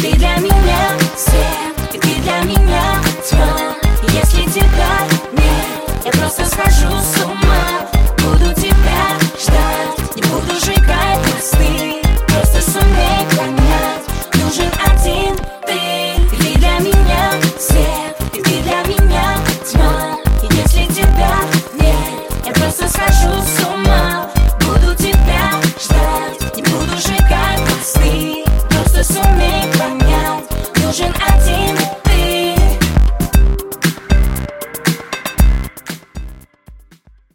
Ты для меня свет, и ты для меня тьма. Если тебя нет, я просто схожу с